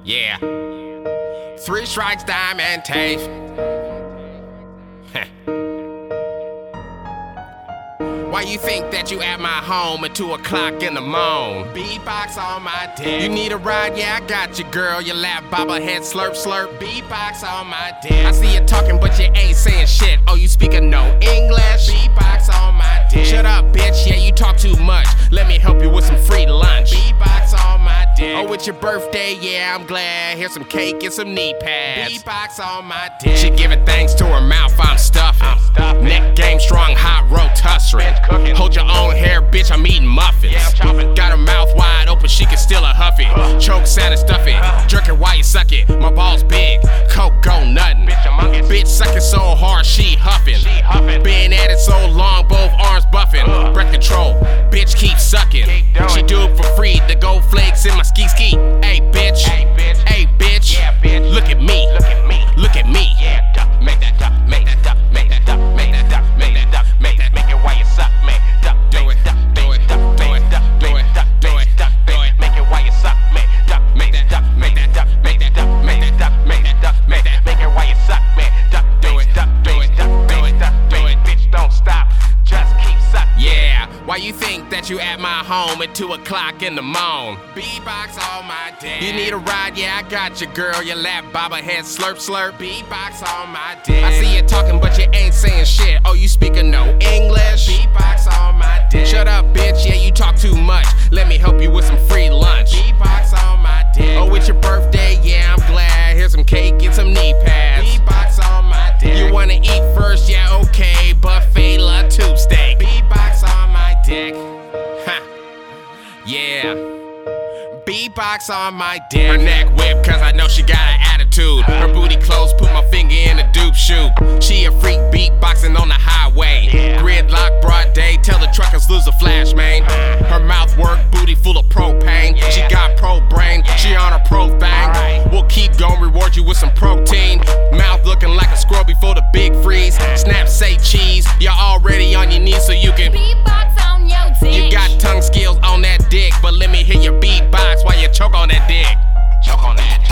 Yeah. 3 strikes, diamond tape. Why you think that you at my home at 2 o'clock in the morning? Beatbox on my dick. You need a ride? Yeah, I got you, girl. Your lap bobblehead slurp slurp. Beatbox on my dick. I see you talking, but you ain't saying shit. Oh, you speaking no English? Beatbox on my dick. Shut up, bitch. Yeah, you talk too much. Let me help you with some free lunch. Beatbox on my dick. Oh, it's your birthday? Yeah, I'm glad. Here's some cake and some knee pads. Beatbox on my dick. She giving thanks to her mouth. I'm stuffing. Neck game strong, hot rotisserie. Hold your own hair, bitch, I'm eating muffins. Yeah, I'm chopping. Got her mouth wide open, she can still a huff it. Choke, sad and stuff it. Jerk it while you suck it. My balls big, coke go nuttin'. Bitch sucking so hard, she huffin'. Been at it so long, both arms buffin'. Breath control, bitch keep sucking. She do it for free, the gold flakes in my ski. Hey bitch, hey bitch, yeah, bitch. Look at me, look at me. Yeah, duck, make that duck, make that duck, make that duck, make that duck, make that duck, make that, make it while you suck, man. Duck, do it, duck, do it, duck, do it, duck, do it, duck, do it, duck, do it, make it while you suck, man. Duck, make that duck, make that duck, make that duck, make that duck, make that duck, make that, make it while you suck, man. Duck, do it, duck, do it, duck, do it, duck, do it, bitch, don't stop, just keep sucking. Yeah, why you think that you at my home at 2 o'clock in the morning? Beatbox on my dick. You need a ride? Yeah, I got you, girl. Your lap bobblehead slurp slurp. Beatbox on my dick. I see you talking, but you ain't saying shit. Oh, you speaking no English? Beatbox on my dick. Shut up, bitch. Yeah, you talk too much. Let me help you with some free lunch. Beatbox on my dick. Oh, it's your birthday? Yeah, I'm glad. Here's some cake and some knee pads. Beatbox on my dick. You wanna eat first? Yeah, okay. Buffet La tube steak. Beatbox on my dick. Huh. Yeah. Beatbox on my dick. Her neck whip, cause I know she got an attitude. Her booty close, put my finger in a dupe shoot. She a freak beatboxing on the highway. Gridlock, broad day, tell the truckers lose a flash, man. Her mouth work, booty full of propane. She got pro brain, she on her pro thing. We'll keep going, reward you with some protein. Mouth looking like a squirrel before the big freeze. Snap, say cheese, you're already on your knees so you can beatbox on your dick. You got tongue skills on that dick, but let me hear your beatbox while you choke on that dick. Choke on that.